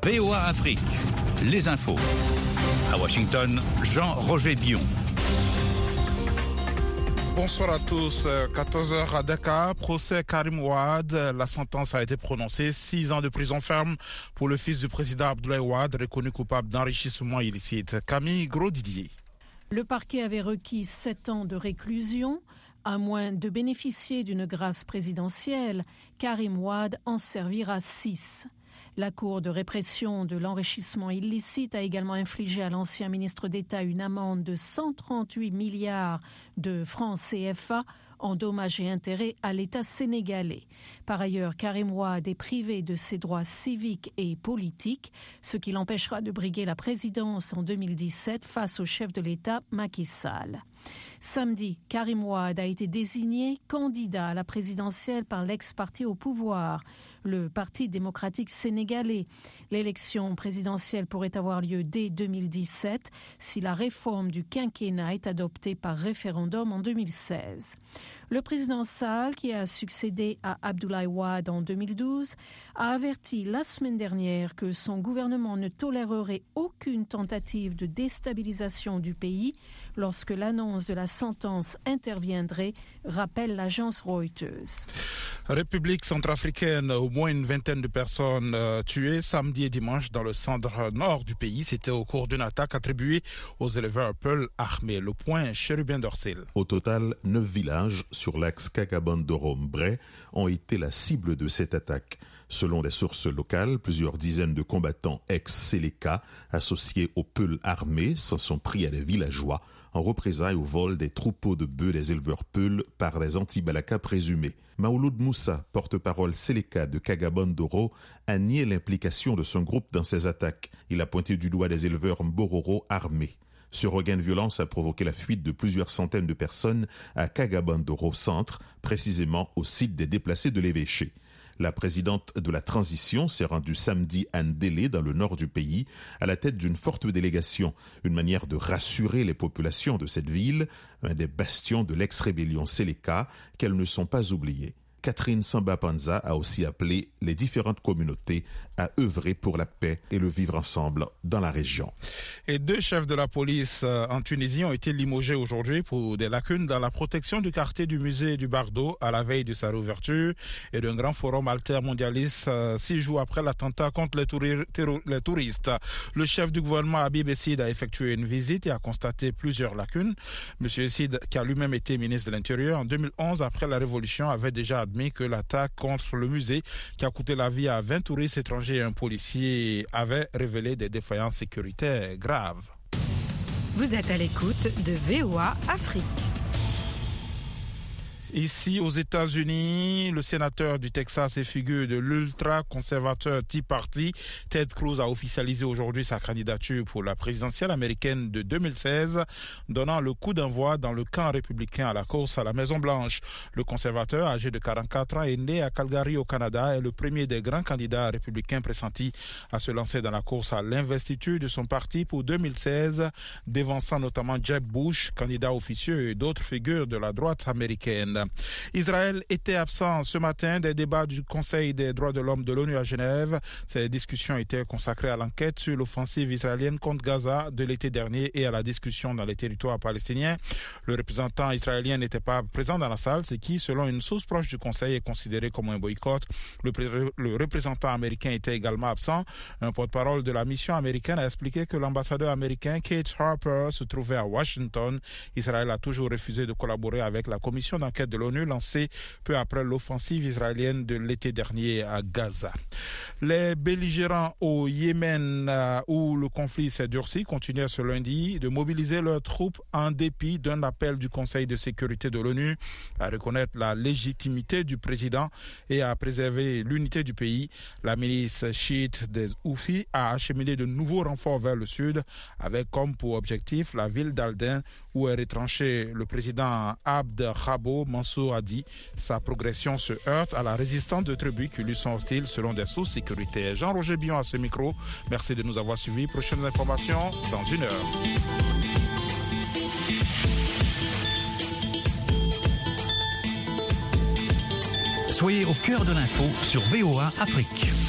VOA Afrique, les infos. À Washington, Jean-Roger Dion. Bonsoir à tous. 14h à Dakar, procès Karim Wade. La sentence a été prononcée. 6 ans de prison ferme pour le fils du président Abdoulaye Wade, reconnu coupable d'enrichissement illicite. Camille Gros-Didier. Le parquet avait requis 7 ans de réclusion. À moins de bénéficier d'une grâce présidentielle, Karim Wade en servira 6. La Cour de répression de l'enrichissement illicite a également infligé à l'ancien ministre d'État une amende de 138 milliards de francs CFA en dommages et intérêts à l'État sénégalais. Par ailleurs, Karim Wade est privé de ses droits civiques et politiques, ce qui l'empêchera de briguer la présidence en 2017 face au chef de l'État Macky Sall. Samedi, Karim Wade a été désigné candidat à la présidentielle par l'ex-parti au pouvoir, le Parti démocratique sénégalais. L'élection présidentielle pourrait avoir lieu dès 2017 si la réforme du quinquennat est adoptée par référendum en 2016. Le président Sall, qui a succédé à Abdoulaye Wade en 2012, a averti la semaine dernière que son gouvernement ne tolérerait aucune tentative de déstabilisation du pays lorsque l'annonce de la sentence interviendrait, rappelle l'agence Reuters. République centrafricaine, au moins une vingtaine de personnes tuées samedi et dimanche dans le centre nord du pays. C'était au cours d'une attaque attribuée aux éleveurs Peul armés. Le point, Chérubin Dorcel. Au total, 9 villages sur l'axe Kagabandoro-Mbray ont été la cible de cette attaque. Selon des sources locales, plusieurs dizaines de combattants ex-Séléka associés aux Peul armés s'en sont pris à des villageois en représailles au vol des troupeaux de bœufs des éleveurs Peul par des anti-Balaka présumés. Maouloud Moussa, porte-parole Séléka de Kagabandoro, a nié l'implication de son groupe dans ces attaques. Il a pointé du doigt des éleveurs Mbororo armés. Ce regain de violence a provoqué la fuite de plusieurs centaines de personnes à Kagabandoro centre, précisément au site des déplacés de l'évêché. La présidente de la transition s'est rendue samedi à Ndélé, dans le nord du pays, à la tête d'une forte délégation. Une manière de rassurer les populations de cette ville, un des bastions de l'ex-rébellion Séléka, qu'elles ne sont pas oubliées. Catherine Samba-Panza a aussi appelé les différentes communautés à œuvrer pour la paix et le vivre ensemble dans la région. Et 2 chefs de la police en Tunisie ont été limogés aujourd'hui pour des lacunes dans la protection du quartier du musée du Bardo à la veille de sa réouverture et d'un grand forum altermondialiste 6 jours après l'attentat contre les touristes. Le chef du gouvernement Habib Essid a effectué une visite et a constaté plusieurs lacunes. Monsieur Essid, qui a lui-même été ministre de l'Intérieur en 2011 après la Révolution, avait déjà admis que l'attaque contre le musée qui a coûté la vie à 20 touristes étrangers et un policier avait révélé des défaillances sécuritaires graves. Vous êtes à l'écoute de VOA Afrique. Ici, aux États-Unis, le sénateur du Texas et figure de l'ultra-conservateur Tea Party, Ted Cruz, a officialisé aujourd'hui sa candidature pour la présidentielle américaine de 2016, donnant le coup d'envoi dans le camp républicain à la course à la Maison-Blanche. Le conservateur, âgé de 44 ans, est né à Calgary au Canada, est le premier des grands candidats républicains pressentis à se lancer dans la course à l'investiture de son parti pour 2016, dévançant notamment Jeb Bush, candidat officieux, et d'autres figures de la droite américaine. Israël était absent ce matin des débats du Conseil des droits de l'homme de l'ONU à Genève. Ces discussions étaient consacrées à l'enquête sur l'offensive israélienne contre Gaza de l'été dernier et à la discussion dans les territoires palestiniens. Le représentant israélien n'était pas présent dans la salle, ce qui, selon une source proche du Conseil, est considéré comme un boycott. Le représentant américain était également absent. Un porte-parole de la mission américaine a expliqué que l'ambassadeur américain Kate Harper se trouvait à Washington. Israël a toujours refusé de collaborer avec la commission d'enquête de l'ONU lancée peu après l'offensive israélienne de l'été dernier à Gaza. Les belligérants au Yémen, où le conflit s'est durci, continuent ce lundi de mobiliser leurs troupes en dépit d'un appel du Conseil de sécurité de l'ONU à reconnaître la légitimité du président et à préserver l'unité du pays. La milice chiite des Houthis a acheminé de nouveaux renforts vers le sud, avec comme pour objectif la ville d'Alden, où est retranché le président Abd Rabo Mansour Hadi. Sa progression se heurte à la résistance de tribus qui lui sont hostiles selon des sources sécuritaires. Jean-Roger Bion à ce micro. Merci de nous avoir suivis. Prochaines informations dans 1 heure. Soyez au cœur de l'info sur VOA Afrique.